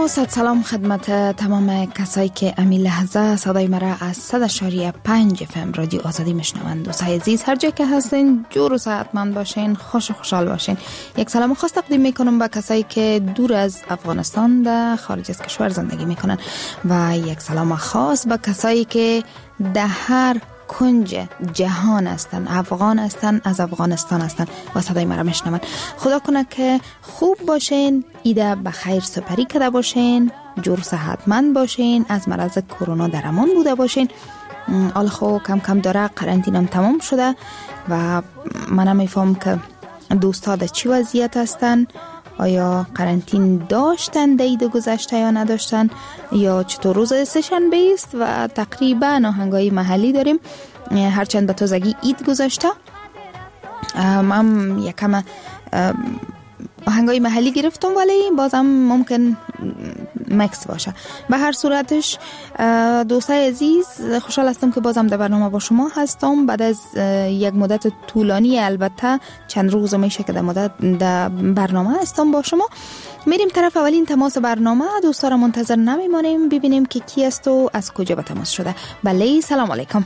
صد سلام خدمت تمام کسایی که امی لحظه صدای مرا از 100.5 FM رادیو آزادی میشنوند. دوستای عزیز هر جا که هستین جور و صحتمند باشین، خوش و خوشحال باشین. یک سلام خاص تقدیم میکنم به کسایی که دور از افغانستان در خارج از کشور زندگی میکنن و یک سلام خاص به کسایی که در هر کنج جهان هستن، افغان هستن، از افغانستان هستن و صدای مرا میشنون. خدا کنه که خوب باشین، ایده بخیر سپری کرده باشین، جور صحتمند باشین، از مرض کرونا در امان بوده باشین. حالا خب کم کم داره قرنطینم تمام شده و من میفهم که دوستا در چی وضعیت هستن، آیا قرنطین داشتن دید گذشته یا نداشتن، یا چطور روز سه‌شنبه است و تقریبا آهنگای محلی داریم، هرچند به تازگی عید گذشته. من یکم آهنگای محلی گرفتم ولی بازم ممکن مکس باشه. به هر صورتش دوستای عزیز خوشحال هستم که بازم در برنامه با شما هستم بعد از یک مدت طولانی، البته چند روز میشه که در برنامه هستم با شما. میریم طرف اولین تماس برنامه. دوستا را منتظر نمیمانیم، ببینیم که کی است و از کجا به تماس شده. بله سلام علیکم.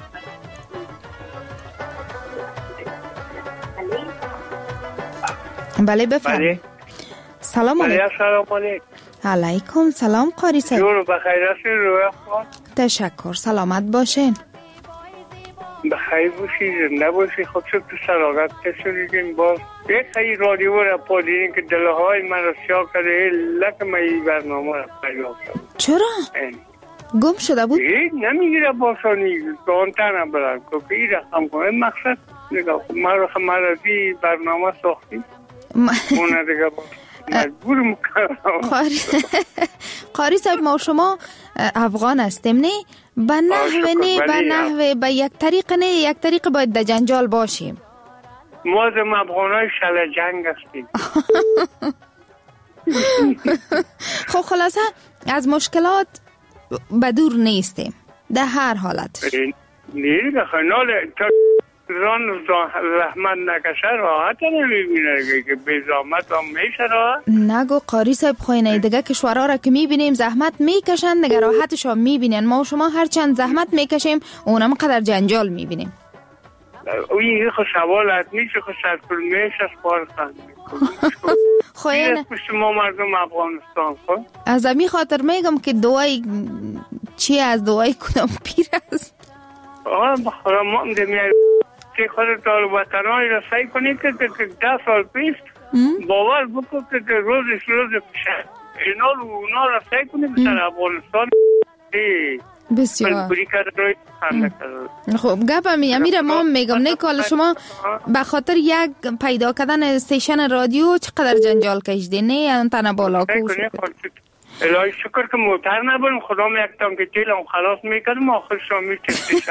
بله بفرمایید. سلام علیکم. سلام علیکم. علیکم سلام قاری صاحب. جور بخیر هستین رویا خان؟ تشکر، سلامت باشین. بخیر باشید، زنده باشید، خودتون تو سلامت کشوریدین. باز یک خیلی رادیو را پادیدین که دلهای من را سیاه کرده، لکه من این برنامه را پیدا کردم. چرا؟ گم شده بود؟ نمیگیره باشانی دانتن هم برد که این رقم کنه مقصد نگاه کن مرضی برنامه ساختیم اونه دیگه مجبور میکنم. قاری صاحب ما شما افغان هستیم نه؟ به نحوه به یک طریق نه، یک طریق باید در جنجال باشیم. ما زم افغانای شل جنگ هستیم. خب خلاصه از مشکلات بدور نیستیم در هر حالت. نیری بخنال ران رحمت نکشه راحت نمیبینه که به زحمت هم میشه راحت. نگو قاری صاحب خوینه دیگه کشورها را که میبینیم زحمت میکشن دیگه راحتش هم میبینن. ما و شما هر چند زحمت میکشیم اونم قدر جنجال میبینیم. این خود سوالت میشه خود سرکل میشه از پارستان خوینه ما مردم افغانستان خود از امی خاطر میگم که دوای چی از دوای کدام پیر است. بخورا ما دمیای که خود دار وطنانی را سعی کنید که 10 سال پیش باور بکن که روزش روز پیشه اینا رو اونا را سعی کنید که در افغانستان بسیار خب گپم امیر ما میگم نه کال شما به خاطر یک پیدا کردن استیشن رادیو چقدر جنجال کشیدی نه تنه بالا کوش الهی شکر که موتر نبودم خدا میکتم که جیلم خلاص میکردم آخر شامی چستیشم.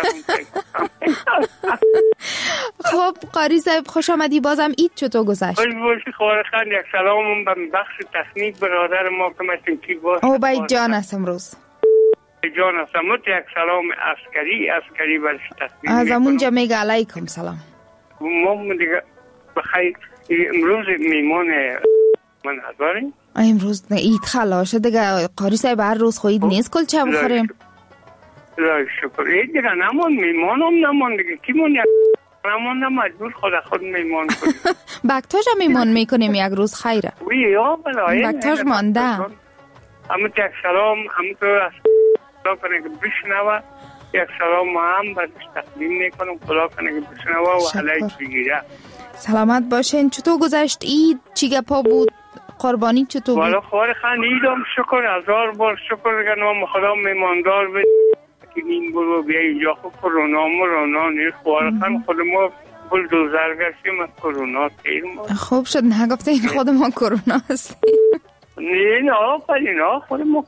خب قاری صاحب خوش آمدی. بازم عید چطور گذشت؟ خوش باشی خوارخان. یک سلام به بخش تکنیک برادر ما که مثل کی باش او باید جان هستم روز جان هستم یک سلام عسکری برش تکنیک از امونجا میگه علیکم سلام. ما دیگه بخیر امروز میمون من هزاریم امروز عید خلاشه دیگه قاری صاحب هر روز خواهید نیست کل چه بخوریم. لای شکر عید دیگه نمان میمانم نمان دیگه کی مون یک نمان مجبور خود میمان کنیم. بکتاج هم میمان میکنیم یک روز خیره. وی یا بلای بکتاج مانده. همه یک سلام همه تو از خدا کنه که بشنوه. یک سلام هم برش تقدیم میکنم خدا کنه که بشنوه و حلایش بگیره. سلامت باشین. چطور گذشت عید؟ چی گپا بود؟ قربانی چطور بود؟ والا خوار خان ایدم شکر 1000 بار شکر کنم خدا میماندار بده که این برو بیا اینجا خود کرونا نیست. خوار خان خود ما بلدوزر گشتیم از کرونا تیرم. خوب شد نگفته خود ما کرونا هستیم. نه خود ما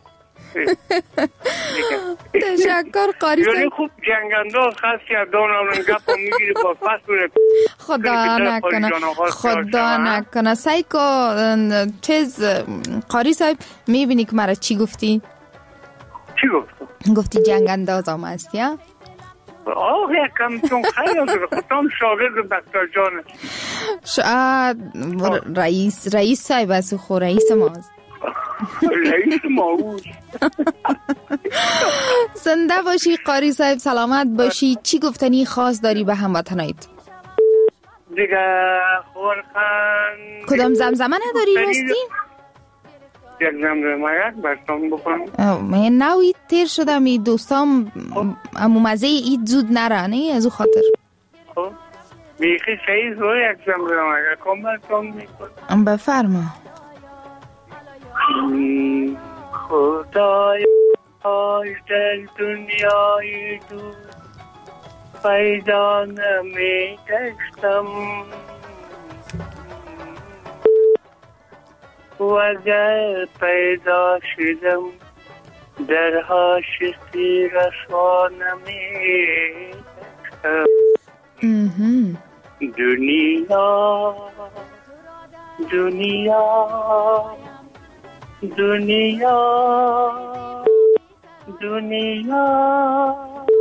تشکر قاری صاحب. یعنی خوب جنگنداز خاصی از دانم گپ میگیره با فصل خدا نکنه سایکو چیز. قاری صاحب میبینی که مرا چی گفتی؟ چی گفتی جنگنداز هم هستی ها؟ یکم چون خیلی خودم شاگرد بکتر جانه رئیس صاحب هست خو رئیس ماست. رئیس ماوز. زنده باشی قاری صاحب، سلامت باشی. چی گفتنی خاص داری به هموطنایت؟ دیگه خورخند کدام زمزمه نداری راستی؟ یک زمزمه یک برتون بکنم. من نوی تیر شدم ای دوستام امو مزه اید زود نره نه از او خاطر. خب بیخی چیز رو یک زمزمه یک کم برتون میکنم. بفرما. خدای در دنیای دو پیدا نمی گشتم و اگر پیدا شدم در حاشقی رسوا نمی گشتم. دنیا دنیا دنیا دنیا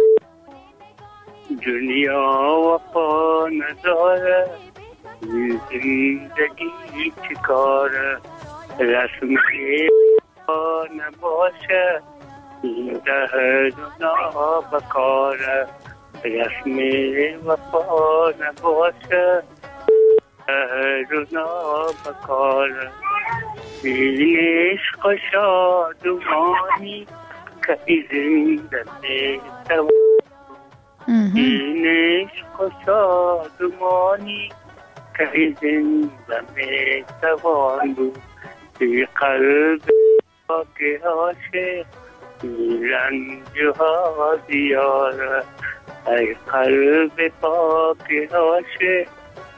دنیا وفا نداره، زندگی چیکاره، رسم وفا نباشه دهر نابکاره، رسم وفا نباشه دهر نابکاره. این عشق شادمانی که زنده میتوان، این عشق شادمانی که زنده میتوان بود. ای قلب پاک عاشق رنجها دیاره، ای قلب پاک عاشق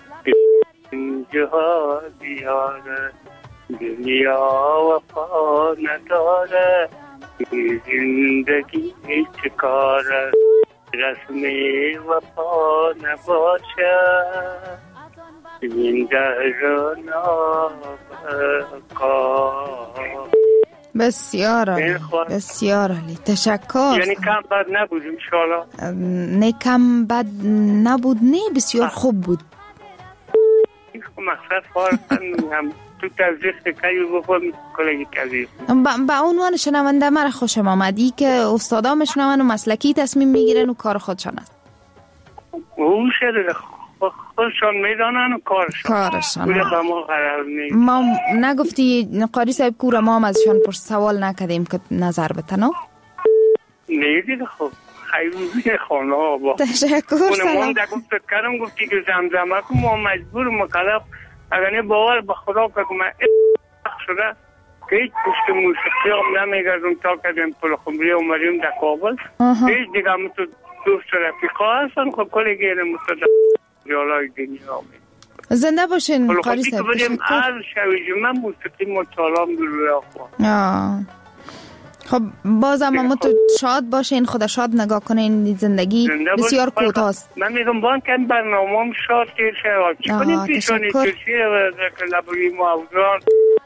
رنجها دیاره. دنیا وفا نداره، زندگی چکاره، رسم وفا نباشه زنده رو نابکار. بسیار عالی، بسیار عالی، تشکر. یعنی کم بد نبود انشاءالله؟ نه کم بد نبود، نه بسیار خوب بود. مقصد فارغ هم تو تزریق کهی بخور کلگی تزریق. با عنوان شنونده مرا خوشم آمدی که استادا میشنون و مسلکی تصمیم میگیرن و کار خودشان است. او شده خودشان میدانن و کارشان. ما نگفتی قاری صاحب کورا ما هم ازشان سوال نکردیم که نظر بتنو؟ نه دیگه خب خیلی خانه با تشکر. سلام گفت کردم گفتی که زمزمه که ما مجبور مکلف اگر نه باور به خدا که من شده که هیچ پشت موسیقی هم نمیگردم تا کردیم پل خمری اومدیم در کابل. هیچ دیگه هم تو دوست رفیقا هستن خب کلی گیرم مستدر جالای دنیا می زنده باشین قاری صاحب. تشکر. هر شوی جمعه موسیقی مطالعام در روی آخوان. خب بازم ما تو شاد باشین، خدا شاد نگاه کنین، زندگی بسیار کوتاست. من میگم بان که برنامه شاد که شد چی کنیم پیشانی چرشی لبوی معوضان.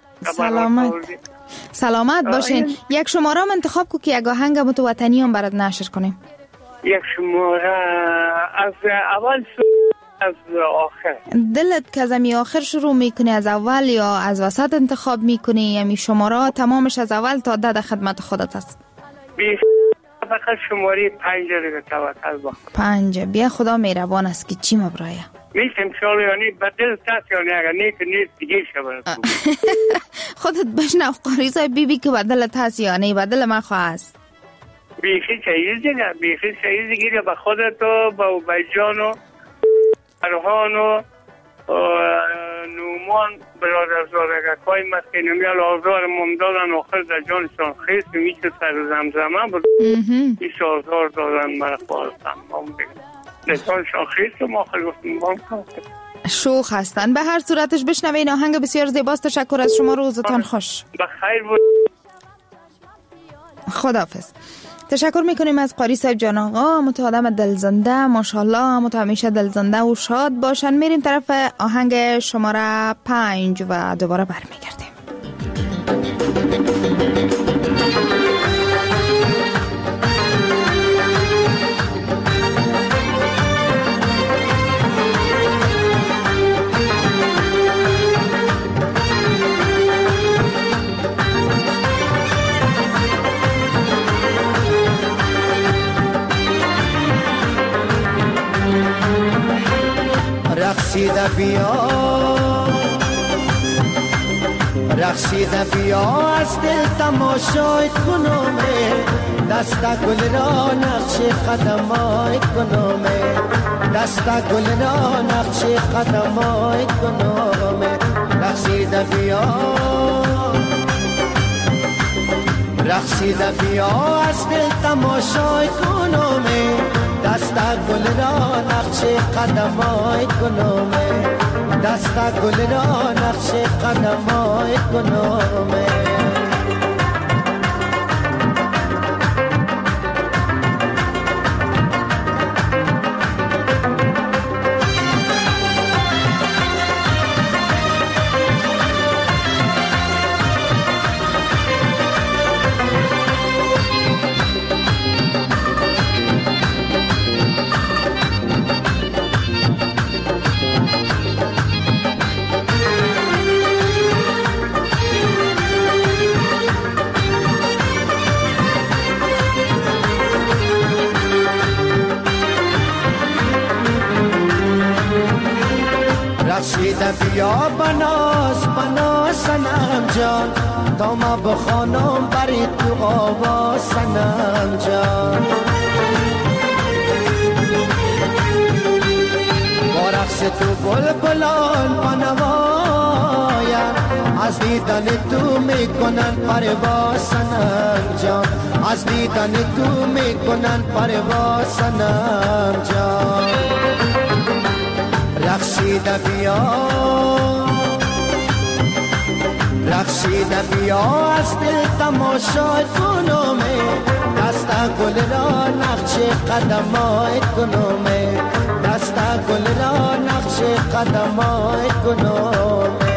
سلامت باشین. یک شماره هم انتخاب کو که یک آهنگ متوطنی هم برات نشر کنیم. یک شماره از اول از آخر. دلت که از امی آخر شروع میکنی از اول یا از وسط انتخاب میکنی؟ یعنی شماره تمامش از اول تا 10 خدمت خودت است؟ فقط شماره 5 دیگه توکل با 5. بیا خدا مهربان است که چی مبرایه میشم شال یعنی بدل تاس یعنی اگر نیت دیگه شود خودت بشنو قاری صاحب بی که بدل تاس یعنی بدل من خواست بیخی چیز دیگه به خودت و با جان و فرهان و نومان برادرزادگاهای مسکینمی آزار ممدادن آخر در جانشان خیست میشه سر زمزمه بود ایش آزار دادن مرا خواستم نشانشان خیست و ما خیلی گفتیم شوخ هستن. به هر صورتش بشنوین آهنگ بسیار زیباست. تشکر از شما، روزتان خوش. بخیر بود. خداحافظ. تشکر میکنیم از قاری صاحب جان آقا، متآدم دلزنده، ماشاءالله همیشه دلزنده و شاد باشن. میریم طرف آهنگ شماره 5 و دوباره برمیگردیم. بیا رقصیده بیا از دل تماشای کنومه دست گل را نقش قدمای کنومه دست گل را نقش قدمای کنومه رقصیده بیا رقصیده بیا از دل تماشای کنومه دست گل را نقش قدمای کنومه دست گل را نقش قدمای کنومه رقصیده بیا بناز بناز سنم جان تا ما بخوانم بری تو آواز سنم جان با رقص تو بلبلان بنوایم از دیدن تو میکنن پرواز سنم جان از دیدن تو میکنن پرواز سنم جان رقصیده بیا رقصیده بیا از دل تماشای کنومه دست گل را نقش قدمای کنومه دست گل را نقش قدمای کنومه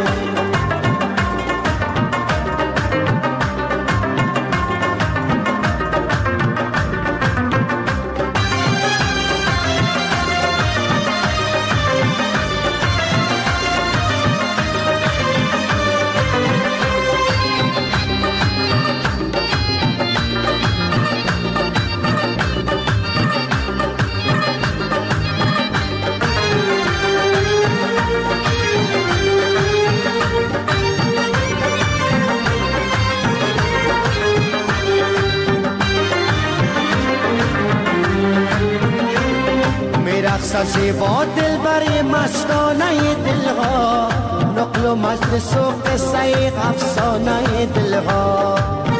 زیبا دل بری مستانه دلها نقل و مجلس و قصه افسانه دلها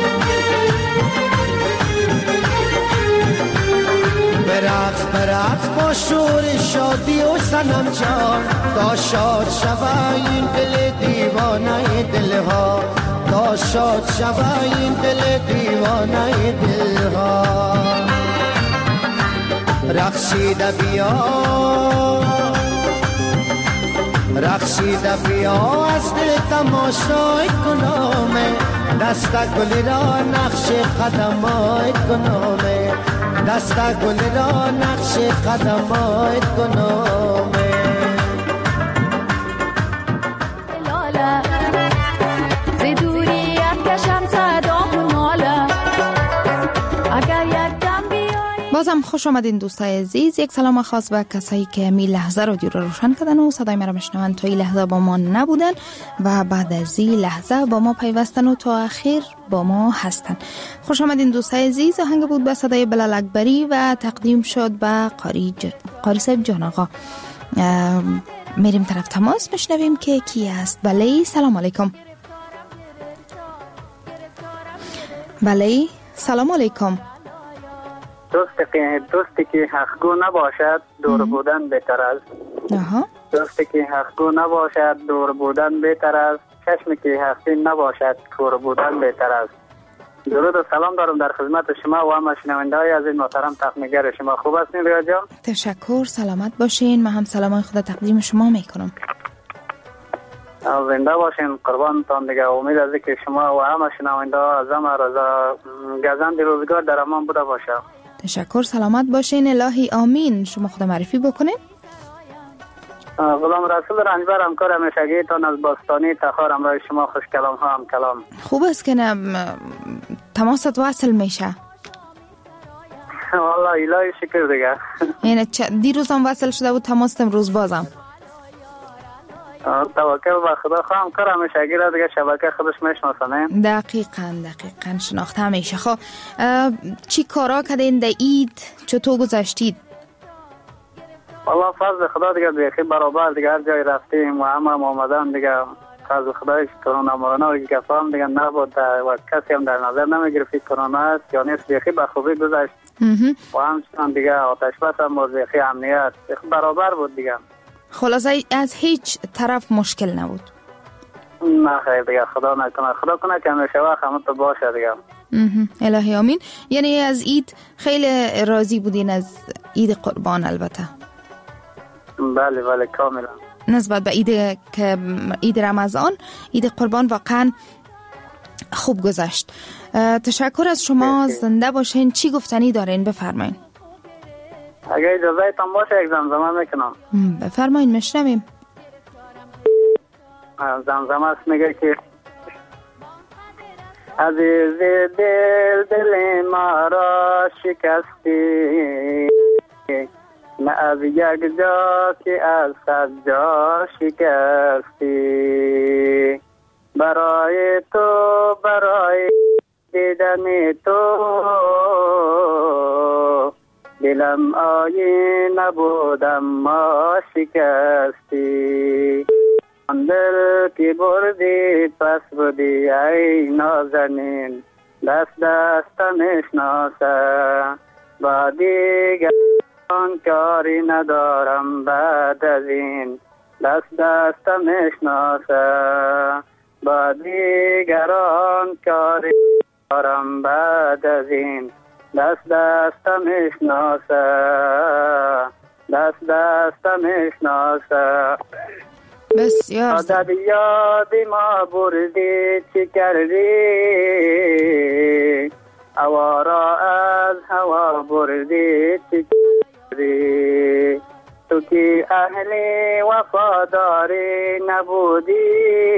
برقص با شور شادی و سنم جان تا شاد شوه این دل دیوانه دلها تا شاد شوه این دل دیوانه دلها رقصیده بیا رقصیده بیا از دل تماشای کنومه دست گل را نقش قدمای کنومه دست گل را نقش قدمای کنومه لاله ز دوری افکشم صدا ماله اگر یک دم بازم خوش آمدین دوستای عزیز. یک سلام خاص به کسایی که می لحظه رادیو رو روشن کردن و صدای مرا میشنون تا این لحظه با ما نبودن و بعد از این لحظه با ما پیوستن و تا اخیر با ما هستن. خوش آمدین دوستای عزیز. آهنگ بود به صدای بلال اکبری و تقدیم شد به قاری صاحب جان آقا. میریم طرف تماس میشنویم که کی است. بله سلام علیکم. بله سلام علیکم. دوستی که حقگو نباشد دور بودن بهتر است. دوستی که حقگو نباشد دور بودن بهتر است. چشمی که حقی نباشد کور بودن بهتر است. درود و سلام دارم در خدمت شما و همه شنونده‌های از این محترم تقدیمگر شما. خوب هستین ریا جان؟ تشکر، سلامت باشین. من هم سلام خدا تقدیم شما میکنم. زنده باشین، قربانتان دیگه. امید از که شما و همه شنونده‌ها از همه رضا گزند روزگار در امان بوده باشه. تشکر، سلامت باشین. الهی آمین. شما خود معرفی بکنین. غلام رسول رنجبر، همکار همیشگی تان از باستانی تخار، امرای شما. خوش کلام ها هم کلام. خوب است که نه تماست وصل میشه. والله الهی شکر دیگه. یعنی دیروز هم وصل شده بود تماست، امروز بازم. توکل به خدا خواهم کار همیشه اگر دیگه شبکه خودش میشناسه. دقیقاً شناخته همیشه. خب چی کارا کردین در عید؟ چطور گذشتید؟ والله فضل خدا دیگه بیخی برابر دیگه هر جای رفتیم و همه آمدن دیگه فضل خدایش کرونا مورونا که گفتم دیگه نبود و کسی هم در نظر نمیگرفت کرونا است یا نیست. بیخی به خوبی گذشت و همچنان دیگه آتش بس هم بیخی امنیت برابر بود دیگه. خلاصه از هیچ طرف مشکل نبود؟ نه خیر دیگه خدا نکنه، خدا کنه که همیشه وقت همه تو باشه دیگه. الهی آمین. یعنی از عید خیلی راضی بودین؟ از عید قربان البته؟ بله کاملا. نسبت به عید رمضان، عید قربان واقعا خوب گذشت. تشکر از شما. زنده باشین. چی گفتنی دارین بفرمایین. اگه اجازه تان باشه یک زمزمه میکنم. بفرمایین میشنویم. زمزمه است میگه که عزیز دل ما را شکستی، نه از یک جا که از صد جا شکستی. برای تو، برای دیدن تو دلم آینه بودم ما شکستی. آن دل که بردی پس بودی ای نازنین، دست میشناسه با دیگر آن کاری ندارم بعد از این. دست میشناسه با دیگران کاری ندارم بعد از این. دست میشناسه میشناسه. بسیار عدد یادی ما بردی چی کردی، هوا از هوا بردی چی کردی. تو که اهلی وفاداری نبودی،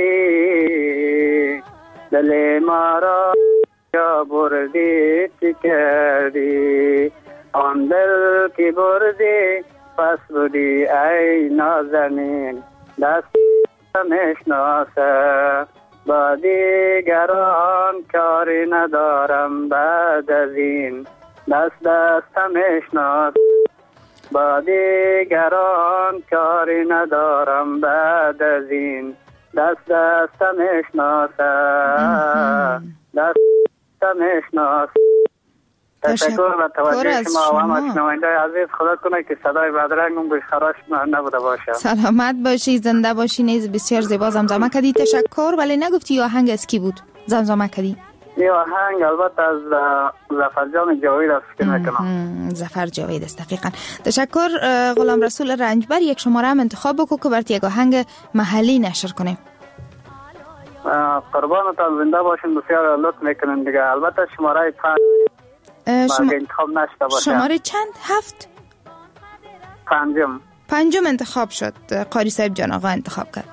دل ما را جا بردی چی کردی. آن دل که بردی پس بودی ای نازنین، دست میشناسه با دیگران کاری ندارم بعد از این. دست میشناسه با دیگران کاری ندارم بعد از این. دست میشناسه میشناسه. تشکر و توجه شما و همه شنونده عزیز. خدا کنه که صدای بدرنگم به خراش نبوده باشه. سلامت باشی، زنده باشی. نیز بسیار زیبا زمزمه کردی. تشکر. ولی نگفتی آهنگ از کی بود زمزمه کردی؟ این آهنگ البته از ظفر جان جاوید است که میکنم. ظفر جاوید است دقیقاً. تشکر. غلام رسول رنجبر یک شماره هم انتخاب بکو که برات یک آهنگ محلی نشر کنیم. قربانتان زنده باشین. بسیار لطف میکنین دیگه. البته شماره 5 انتخاب نشده باشه. شماره چند؟ 7؟ پنجم انتخاب شد. قاری صاحب جان آقا انتخاب کرد.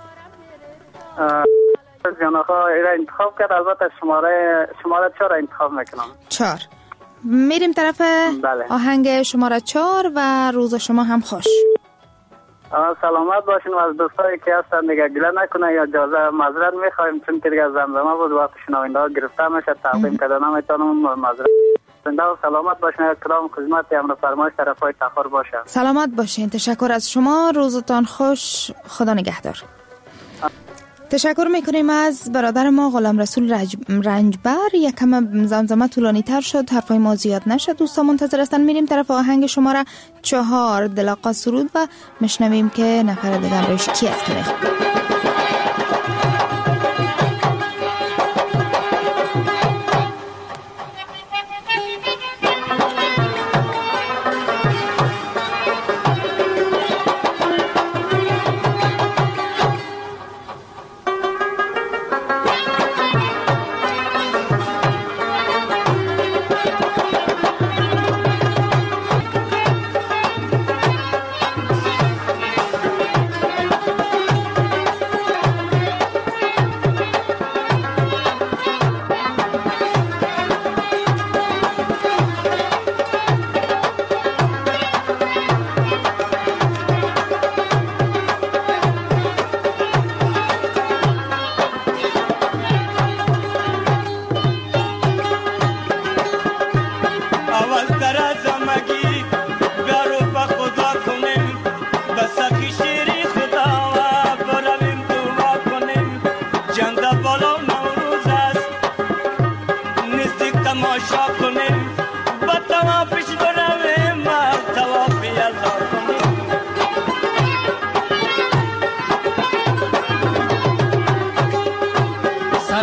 جان آقا انتخاب کرد. البته شماره 4 انتخاب میکنم. 4. میریم طرف آهنگ شماره 4 و روز شما هم خوش. سلامت باشین و از دوستایی که هستن دیگه گله نکنه یا اجازه معذرت میخوایم چون که دیگه زمزمه بود وقت شنونده ها گرفته میشه تقدیم کردن نمیتونم معذرت. زنده و سلامت باشین. کرام خدمت امر فرمایش طرفای تخار باشه. سلامت باشین. تشکر از شما. روزتان خوش. خدا نگهدار. تشکر میکنیم از برادر ما غلام رسول رنجبر. یکم زمزمه طولانی تر شد، حرفای ما زیاد نشد. دوستان منتظر هستن. میریم طرف آهنگ شماره 4 دلاقا سرود و مشنویم که نفر دیگر روش کی است که میخواد.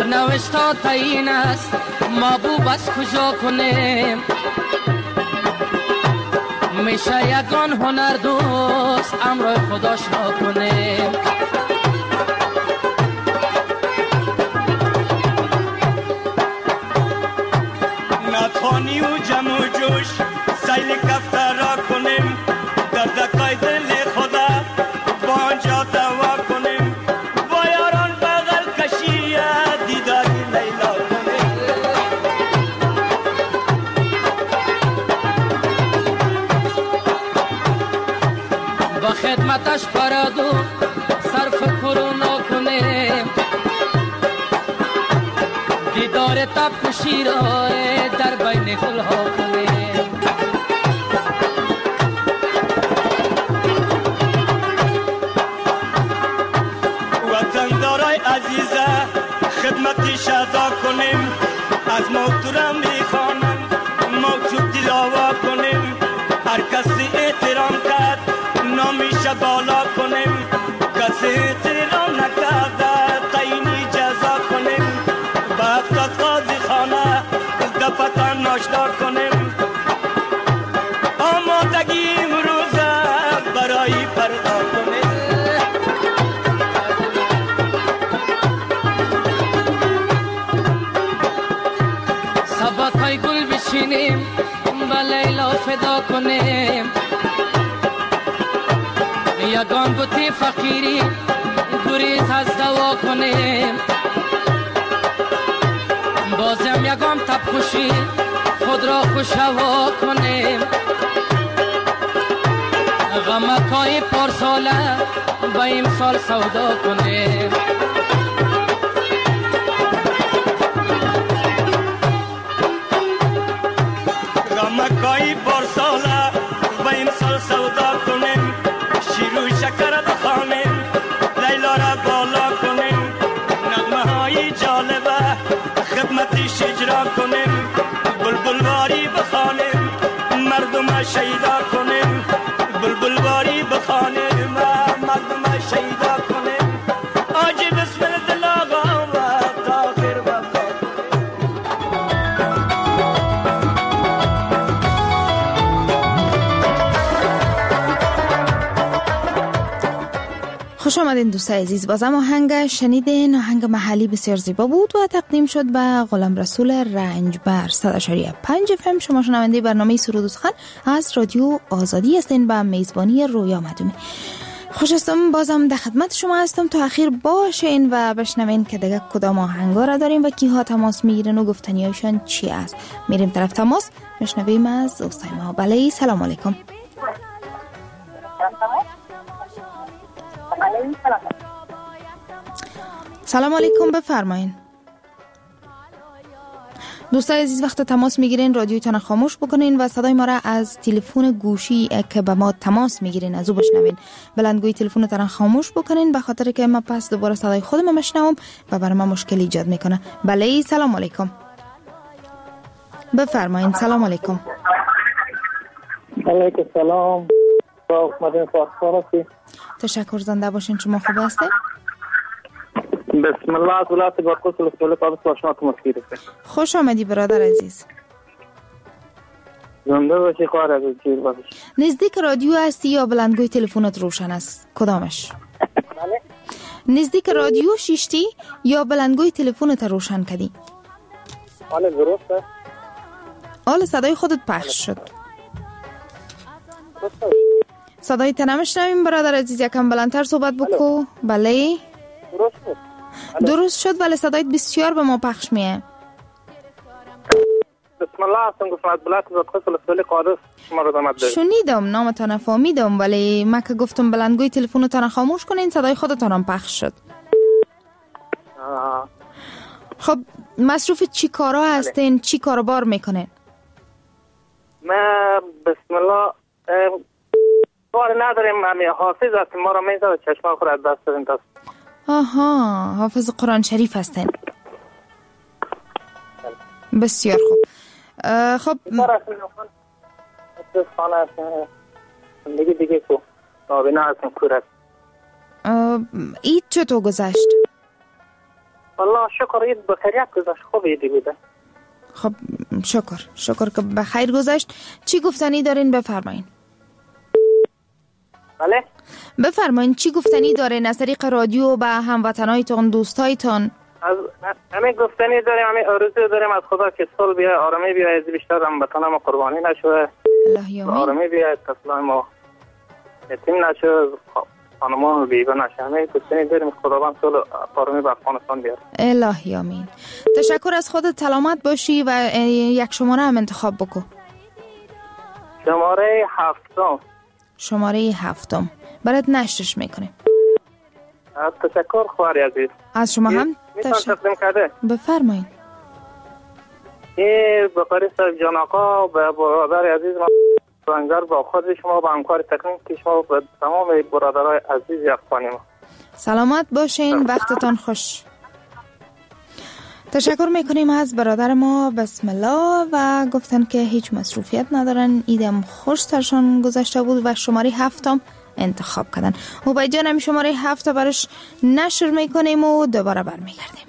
سرنوشت ها تعیین است محبوب از کجا کنیم میشه یگان هنر دوست امرای خداش را کنیم نتوانی و جمع و جوش سیل کفتر را کنیم در دکای دل خدا با آنجا دوا کنیم با یاران بغل کشی دیداری لیلا کنیم با خدمتش پرادو صرف کرونا کنیم دیدار تب خوشی را در بین گل ها کنیم وطن دارای عزیزه خدمتی شدا کنیم از موتورم میخوانم موجود دلاوا کنیم هر کسی احترام کرد نامیشه بالا کنیم کسی احترام نکرده تعیینی جزا کنیم با افتاد قاضی خانه دفتر ناشتا کنیم آمادگی امروزه برای پردا کنیم سبات های گل بچینیم با لیلا فدا کنیم یگان بوتی فقیری گریز از دوا کنیم بازم یگان تب خوشی خود را خوش هوا کنیم غمکای پارساله با امسال سودا کنیم غمکای پارساله با امسال سودا کنیم شیر و شکر بخوانیم لیلا را بالا کنیم نغمه های جالبه خدمتش اجرا کنیم بلبل واری بخوانیم مردم شیدا کنیم بلبل واری بخوانیم مردم شیدا کنیم آجی بسم الله آقا و تاخیر وفا خوش آمدین دوستای عزیز. بازم آهنگ شنیدین. آهنگ محلی بسیار زیبا بود و تقدیم شد به غلام رسول رنجبر. 100.5 FM. شما شنونده برنامه سرود و سخن از رادیو آزادی هستین با میزبانی رویا مدومی. خوش هستم بازم در خدمت شما هستم تا اخیر باشین و بشنوین که دیگه کدام آهنگا را داریم و کیها تماس میگیرن و گفتنیاشون چی است. میریم طرف تماس بشنویم از دوستای ما. بله سلام علیکم. سلام علیکم بفرمایین. دوستای عزیز وقت تماس میگیرین رادیوتون خاموش بکنین و صدای ما را از تلفن گوشی که به ما تماس میگیرین از او بشنوین. بلندگوی تلفنتون خاموش بکنین به خاطر که من پس دوباره صدای خودم بشنوم و برای من مشکل ایجاد میکنه. بله سلام علیکم بفرمایین. سلام علیکم. علیکم سلام. با مدین فارسی. تشکر زنده باشین. شما خوب هستید؟ بسم الله از ولایت بارکوس رسول قادس با شما تماس گیریم. خوش آمدی برادر عزیز. زنده باشی خواهر عزیز. نزدیک رادیو هستی یا بلندگوی تلفنت روشن است؟ کدامش؟ بله. نزدیک رادیو شیشتی یا بلندگوی تلفنت روشن کردی؟ بله درسته. حالا صدای خودت پخش شد. صدای تنمشنویم برادر عزیز. یکم بلندتر صحبت بکو. بله درست شد ولی صدایت بسیار به ما پخش میه. بسم الله هستم گفتم از بلد بارکوس رسول قادس شما رو دامت داریم. شنیدم نامتان فهمیدم ولی من که گفتم بلندگوی تلفنتان خاموش کنین صدای خودتان هم پخش شد. خب مصروف چی کارا هستین؟ چی کاروبار میکنین؟ ما بسم الله کار نداریم. همین حافظ هستیم. ما رو میزد چشما خود از دست داریم. آها حافظ قرآن شریف هستین. بسیار خوب. خب خانه هستیم دیگه کو نابینا هستیم کور هست. اید چطور گذشت؟ والله شکر عید بخیریت گذشت. خوب عیدی بوده. خب شکر که بخیر گذشت. چی گفتنی دارین بفرمایین؟ بله بفرمایین چی گفتنی دارین از طریق رادیو به هموطنایتون دوستایتون؟ از همه گفتنی داریم، همه آرزو داریم از خدا که صلح بیاید، آرامی بیاید، بیشتر هموطن ما قربانی نشه، آرامی بیاید، کسای ما یتیم نشه، خانمان بیگا نشه. همه گفتنی داریم خداوند صلح آرامی به افغانستان بیاره. الهی آمین. تشکر از خودت، سلامت باشی و یک شماره هم انتخاب بکن. شماره 7. شماره 7 برات نشرش میکنیم. تشکر خواری عزیز. از شما هم تقدیم کرده. بفرمایید. بخاری صاحب جان آقا، به برادر عزیز ما رنگار، با خود شما، با همکار تکنیک شما، به تمام برادرای عزیز افغانی ما سلامت باشین، وقتتان خوش. تشکر میکنیم از برادر ما. بسم الله. و گفتن که هیچ مصروفیت ندارن، ایدم خوش سرشان گذشته بود و شماره 7 انتخاب کردن. و با جانم شماره 7 برش نشر میکنیم و دوباره برمیگردیم.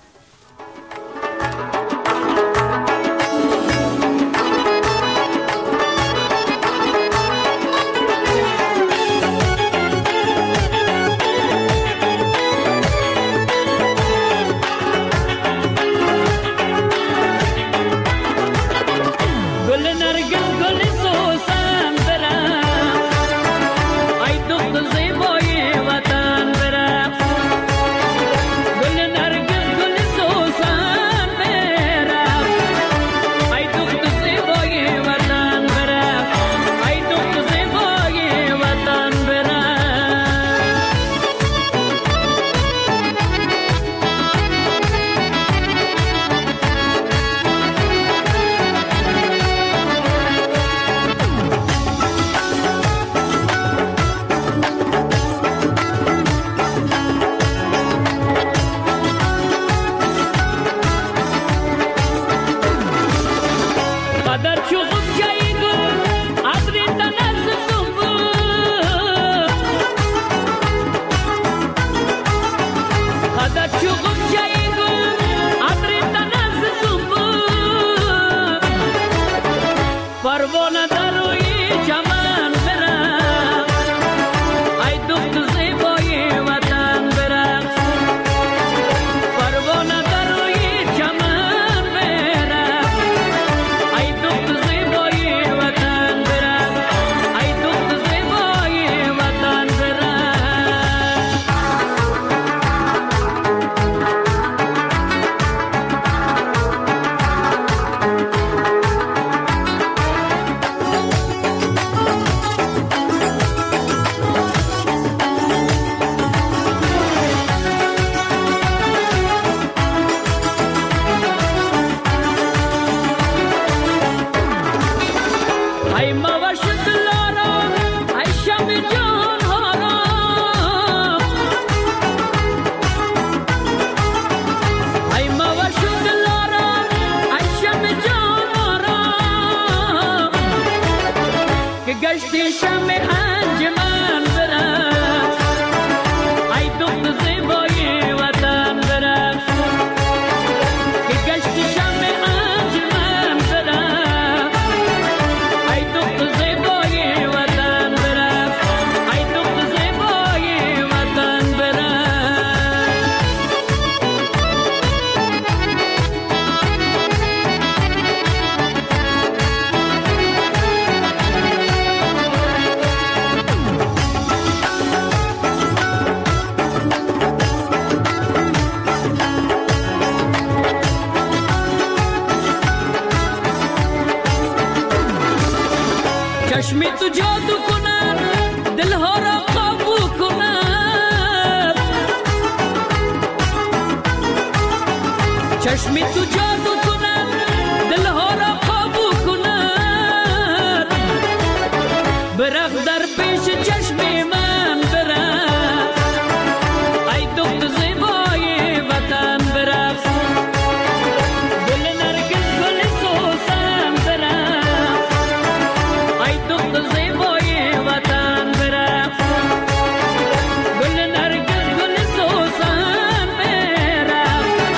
چشمی تو جادو کنن دل ها را قابو کنن، چشمی تو جادو کنن دل ها را قابو کنن، برق در پیش چشمی من برق، ای دختر زیبای وطن برق، گل نرگس گل سوسن برق، ای دختر زیبای وطن برق، گل نرگس گل سوسن برق.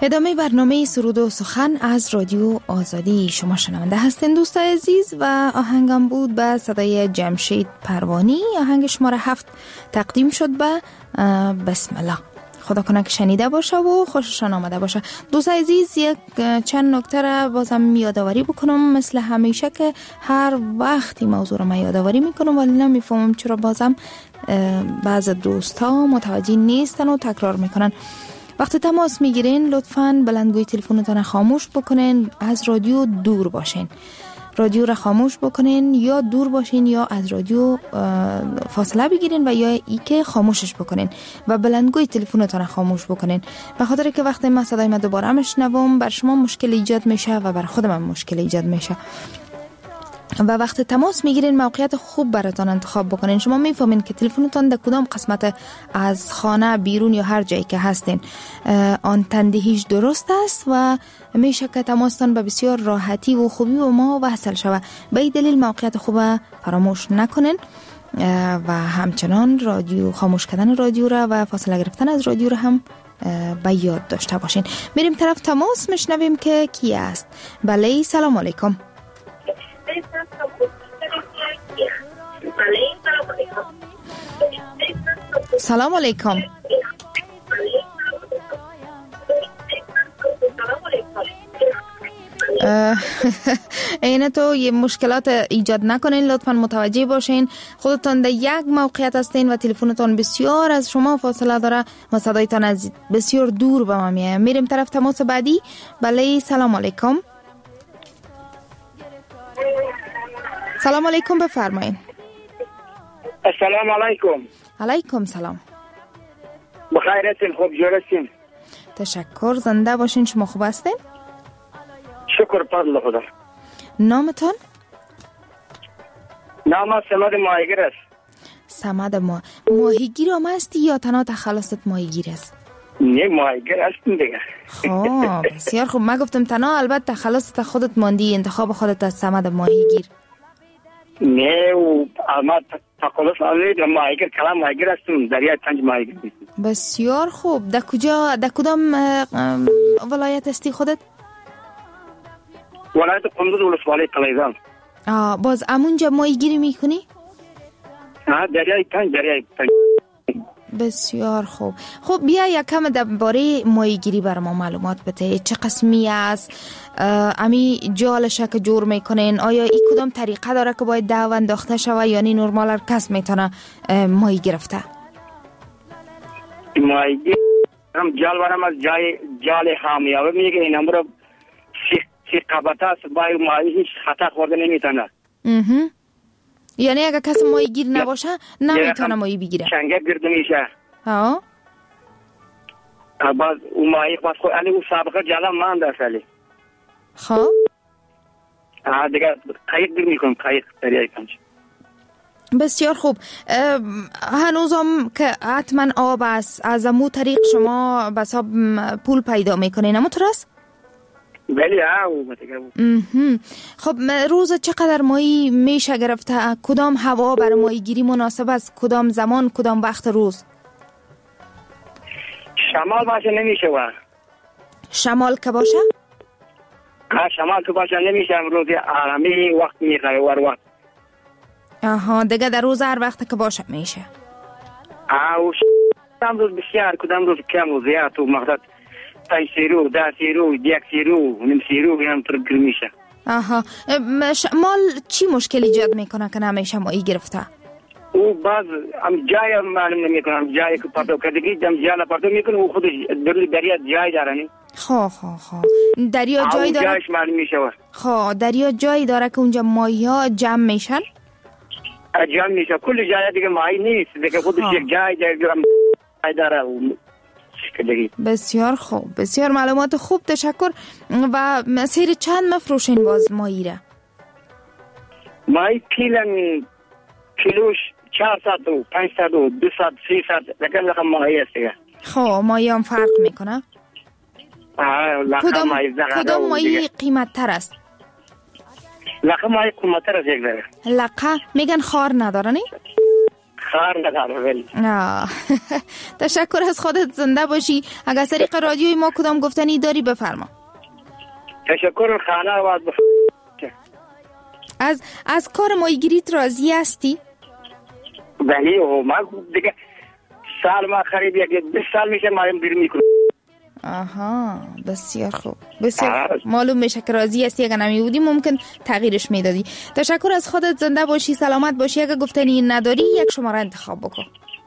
ادامه برنامه سرود و سخن از رادیو آزادی شما شنونده هستین دوستای عزیز و آهنگم بود به صدای جمشید پروانی. آهنگ شماره 7 تقدیم شد به بسم الله. خدا کنه که شنیده باشه و خوششان آمده باشه. دوستای عزیز یک چند نکته را بازم یادآوری بکنم، مثل همیشه که هر وقتی موضوع را من یادآوری میکنم ولی نمیفهمم چرا بازم بعض دوستا متوجه نیستن و تکرار میکنن. وقتی تماس میگیرین لطفاً بلندگوی تلفنتون خاموش بکنین، از رادیو دور باشین، رادیو را خاموش بکنین، یا دور باشین یا از رادیو فاصله بگیرین و یا ای که خاموشش بکنین و بلندگوی تلفنتون خاموش بکنین، به خاطر که وقتی من صدای من دوباره میشنوم بر شما مشکل ایجاد میشه و بر خودم هم مشکل ایجاد میشه. و وقتی تماس میگیرین موقعیت خوب براتون انتخاب بکنین. شما میفهمین که تلفنتون در کدام قسمت از خانه، بیرون یا هر جایی که هستین آنتن دهیش درست است و میشه که تماستان به بسیار راحتی و خوبی و ما وصل شود. به این دلیل موقعیت خوب فراموش نکنین و همچنان رادیو خاموش کردن رادیو را و فاصله گرفتن از رادیو را هم به یاد داشته باشین. میریم طرف تماس، میشنویم که کی است. بله سلام علیکم. سلام علیکم. این تو یه مشکلات ایجاد نکنین، لطفاً متوجه باشین خودتون در یک موقعیت هستین و تلفنتون بسیار از شما فاصله داره و صدایتان از بسیار دور به ما میاد. میریم طرف تماس بعدی. بله سلام علیکم. سلام علیکم، بفرمایید. السلام علیکم. علیکم سلام. بخیر هستین؟ خوب جور هستین؟ تشکر، زنده باشین. شما خوب هستین؟ شکر فضل خدا. نامتون؟ نام سمد ماهیگیر است. سمد ماهیگیر هم هستی یا تنها تخلصت ماهیگیر است؟ نه ماهیگیر هستیم دیگه. خب بسیار خوب. من گفتم تنها، البته تخلصت خودت ماندی، انتخاب خودت از سمد ماهیگیر. نه و ما تخلص نداریم، ماهیگیر کلام ماهیگیر هستیم، دریای پنج ماهیگیر هستیم. بسیار خوب. در کجا، در کدام ولایت هستی خودت؟ ولایت قندوز ولسوالی قلیزان. باز امونجا ماهیگیری میکنی؟ دریای پنج. بسیار خوب. خب بیا یکم درباره ماهیگیری بر ما معلومات بده. چه قسمی است؟ امی جالش که جور میکنین؟ آیا این کدام طریقه داره که باید دو انداخته شوه یعنی نرمال هر کس میتونه ماهی گرفته؟ ماهیگیر هم جال برم از جال حامیابه میگه این امرو سی قبطه است، باید ماهی هیچ خطا خورده نمیتونه. یعنی اگه کس ماهیگیر نباشه نمیتونه ماهی بگیره. چنگه گرده میشه. باز اون ماهی باز خود علی اون سابقه جالا مانده است علی. خب دیگه قایق گیر میکنم، قایق دریای پنج. بسیار خوب. هنوزم که حتما آب است، از امو طریق شما بساب پول پیدا میکنین، امو ترست؟ بله خب روز چقدر ماهی میشه گرفته؟ کدام هوا برای ماهی گیری مناسب است؟ کدام زمان، کدام وقت روز؟ شمال باشه نمیشه و شمال که باشه؟ شمال که باشه نمیشه، روز آرامی وقت میخواه ور وقت. دیگه در روز هر وقت که باشه میشه. کدام روز بسیار، کدام روز کم و زیاد و مقدار 5 سیرو، 10 سیرو، 1 سیرو، نیم سیرو هم ترگر میشه. شمال چی مشکل ایجاد میکنه که نمیشه ماهی گرفته؟ او باز هم جای معلوم نمیکنم، جایی که پرتو کردگی جم جالا پرتو میکنه و خودش دریا جای داره نی؟ خب دریا جای داره؟ جایش معلوم میشه. دریا جایی داره که اونجا ماهی ها جمع میشن؟ جمع میشه، کل جای دیگه ماهی نیست دیگه، خودش یک جای داره و بسیار خوب، بسیار معلومات خوب، تشکر. و سیر چند مفروشین باز ماهی را؟ ماهی کیلوش 400 و 500 و 200 300 رقم ماهی است دیگه. خب ماهی هم فرق میکنه؟ کدام ماهی قیمت تر است؟ لقه ماهی قیمت تر است یک ذره. لقه میگن خار نداره نی؟ خار نداره ولی. تشکر از خودت، زنده باشی. اگر از طریق رادیوی ما کدام گفتنی داری بفرما. تشکر. خانه باید از کار ماهیگیریت راضی هستی؟ بله ما دیگه سال ما خرید 20 سال میشه ما بیرون میکنم. آها بسیار خوب، بسیار خوب. معلوم میشه که راضی هستی. اگر نمی بودی ممکن تغییرش میدادی. تشکر از خودت، زنده باشی، سلامت باشی. اگر گفتنی نداری یک شماره انتخاب بکن.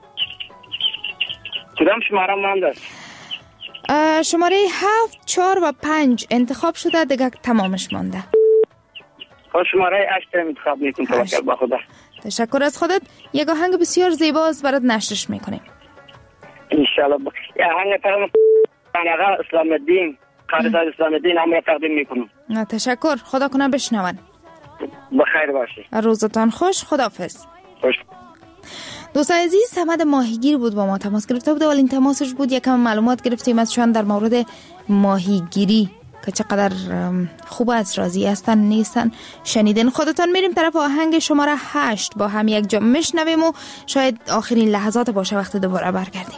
کدام شماره مانده؟ شماره 7 4 و 5 انتخاب شده، دیگه تمامش مانده. شماره 8 انتخاب میکنم. توکل به خدا. تشکر از خودت. یک آهنگ بسیار زیباست برات نشرش میکنیم ان شاء الله. آهنگ ترم آقا اسلام الدین قاری اسلام الدین امر تقدیم میکنم. تشکر. خدا کنه بشنون. بخیر باشی. روزتان خوش. خداحافظ. خوش. دوست عزیز، صمد ماهیگیر بود با ما تماس گرفته بود. اولین تماسش بود. یکم معلومات گرفتیم ازشان در مورد ماهیگیری که چقدر خوب است، راضی هستن نیستن شنیدن. خودتان میریم طرف آهنگ شماره 8 با هم یک جا میشنویم و شاید آخرین لحظات باشه وقت دوباره برگردیم.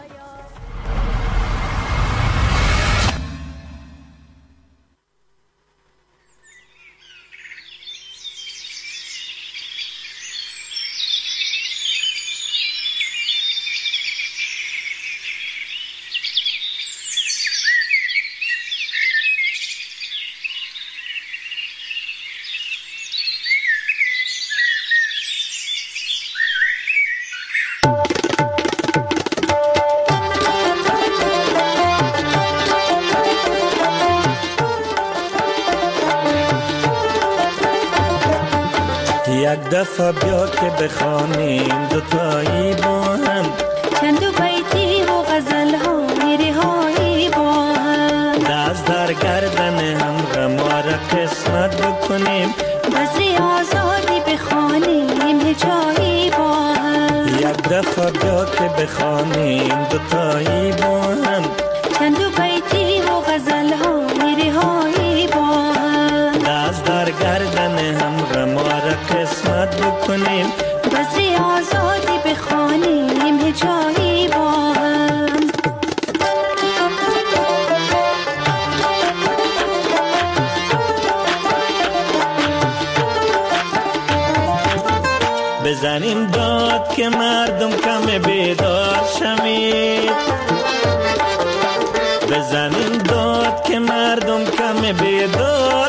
یک دفعه بیا که بخوانیم دوتایی با هم چند بیتی و غزل های رهایی با هم، دست در گردن هم غمار قسمت بکنیم، بزری آزادی بخوانیم هجایی با هم. یک دفعه بیا که بخوانیم دوتایی با هم چند بیتی و غزل های رهایی با هم، دست در گردن هم غمار قسمت بکنیم، بزری آزادی بخوانیم هجایی با هم. بزنیم داد که مردم کم بیدار شمید، بزنیم داد که مردم کم بیدار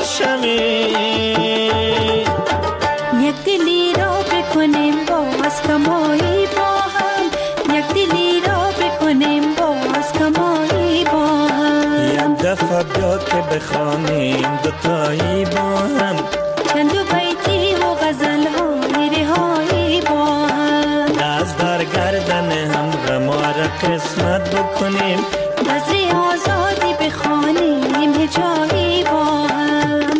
شمید، یک دلی را بکنیم باز کمایی با هم، یک دلی را بکنیم باز کمایی با هم. یک دفعه بیا که بخوانیم دوتایی با هم چند بیتی و غزل های رهایی با هم، دست در گردن هم غمار قسمت بکنیم، بزری آزادی بخوانیم هجایی با هم.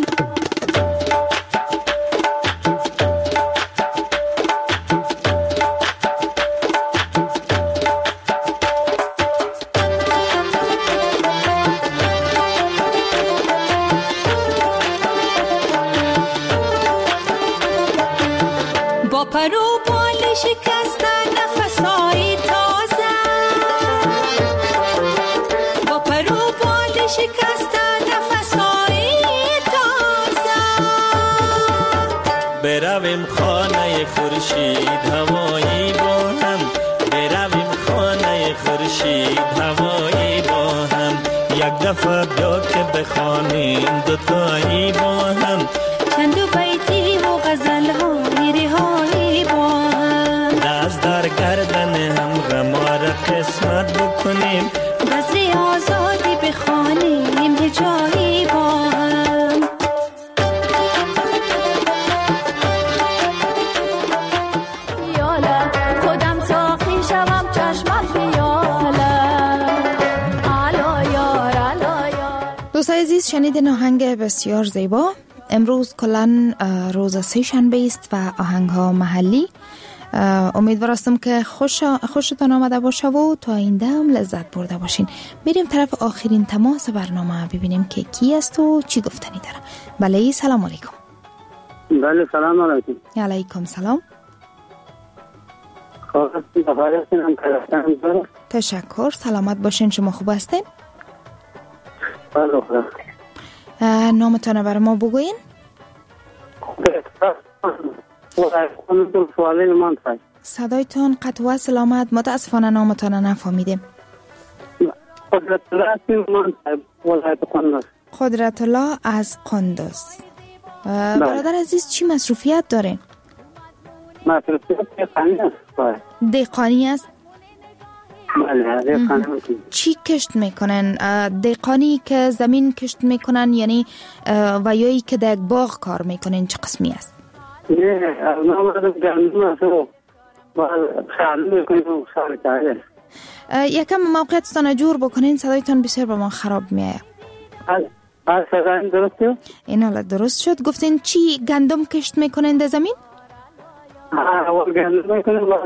با پرو بال شکستن نفسای تازه، با پرو بال شکستن نفسای تازه، برویم خانه خورشید هوایی با هم، برویم خانه خورشید هوایی با هم، یک دفعه بیا که بخوانیم دوتایی با هم چند بیتی و غزل های رهایی با هم، دست در گردن هم غمار قسمت بکنیم، بزری آزادی بخوانیم هجایی با هم. یالا خودم ساقی شوم چشمت بیالا علا یار علا یار. دوستای عزیز، شنیدین آهنگ بسیار زیبا. امروز کلن روز سه شنبه است و آهنگ ها محلی. امیدوارم که خوشتان آمده باشه و تا آینده هم لذت برده باشین. میریم طرف آخرین تماس برنامه ببینیم که کی است و چی گفتنی داره. بله، سلام علیکم. بله سلام علیکم. علیکم سلام. تشکر، سلامت باشین. شما خوب هستین؟ نامتان بر ما بگوین. صدایتان قطع و سلامت، متاسفانه نامتان نفهمیدیم. قدرت الله از قندوز. برادر عزیز چی مصروفیت دارین؟ مصروفیت دهقانی است. بله دهقانی. چی کشت میکنن؟ دهقانی که زمین کشت میکنن یعنی و یایی که در باغ کار میکنن چه قسمی است؟ نه نامردم گندم است و شعله میکنیم و شعله کاره. یکم موقعیتتان جور بکنین، صدایتان بسیار به ما خراب میآید. صدای درسته؟ این حالا درست شد. گفتین چی گندم کشت میکنن در زمین؟ گندم میکنیم و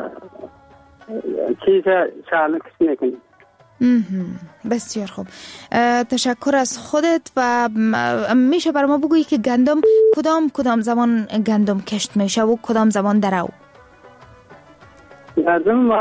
چیز شعله کشت میکنیم. بسیار خوب، تشکر از خودت. و میشه بر ما بگویی که گندم کدام زمان گندم کشت میشه و کدام زمان درو؟ گندم ماه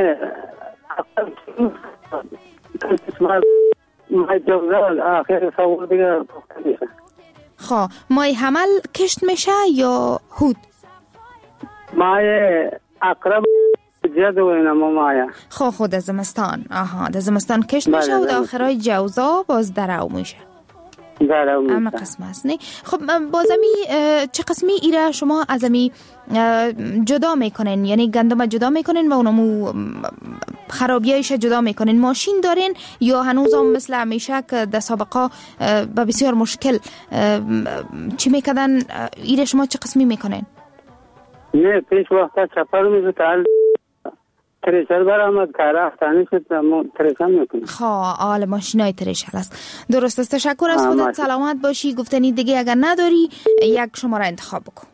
جوزال آخر سوال دیگه پخته میشه. خب ماه حمل کشت میشه یا هود؟ ماه اقرب جد و اینما مایا. خب در زمستان. در زمستان کشت میشه و در آخرای جوزا باز درو میشه. درو میشه. اما قسم است نه. خب بازمی چه قسمی ایره شما از امی جدا میکنین؟ یعنی گندم جدا میکنین و اونمو خرابیایش جدا میکنین؟ ماشین دارین یا هنوز هم مثل همیشه که در سابقه به بسیار مشکل چی میکردن؟ ایره شما چه قسمی میکنین؟ نه پیش وقتا چپر میزد تریشر برآمد کار افتانی شد تریشر میکنیم. آل ماشینای تریشر است. درست است. تشکر از خودت، سلامت باشی. گفتنی دیگه اگر نداری یک شماره انتخاب بکن.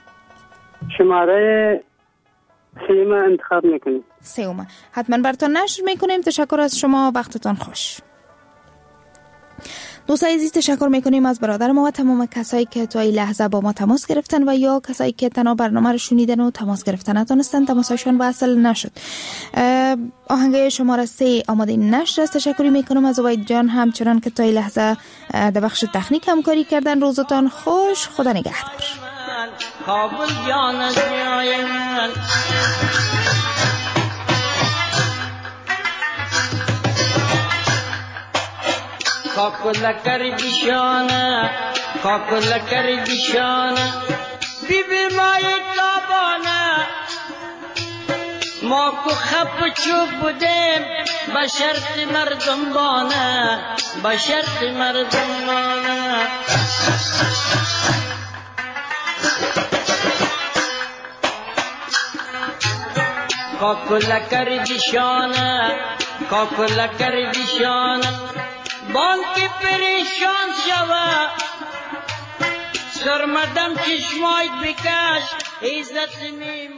شماره 3 انتخاب میکنیم. 3 حتما براتون نشر میکنیم. تشکر از شما، وقتتان خوش. دوستای عزیز تشکر میکنیم از برادر ما و تمام کسایی که تا این لحظه با ما تماس گرفتن و یا کسایی که تنها برنامه رو شنیدن و تماس گرفتن نتونستن تماسشون وصل نشد. آهنگ شماره 3 آماده نشر است. تشکری میکنم از عبید جان همچنان که تا این لحظه در بخش تکنیک همکاری کردن. روزتان خوش، خدا نگهدار. کابل جان از جای من کاکل کردی شانه کاکل کردی شانه بی بی مای تابانه ما کو خب چوب بودیم با شرط مردم بانه با شرط مردم بانه کاکل کردی شانه کاکل کردی شانه بان که پریشان شوه سرمدم چشمایت بکش عزت می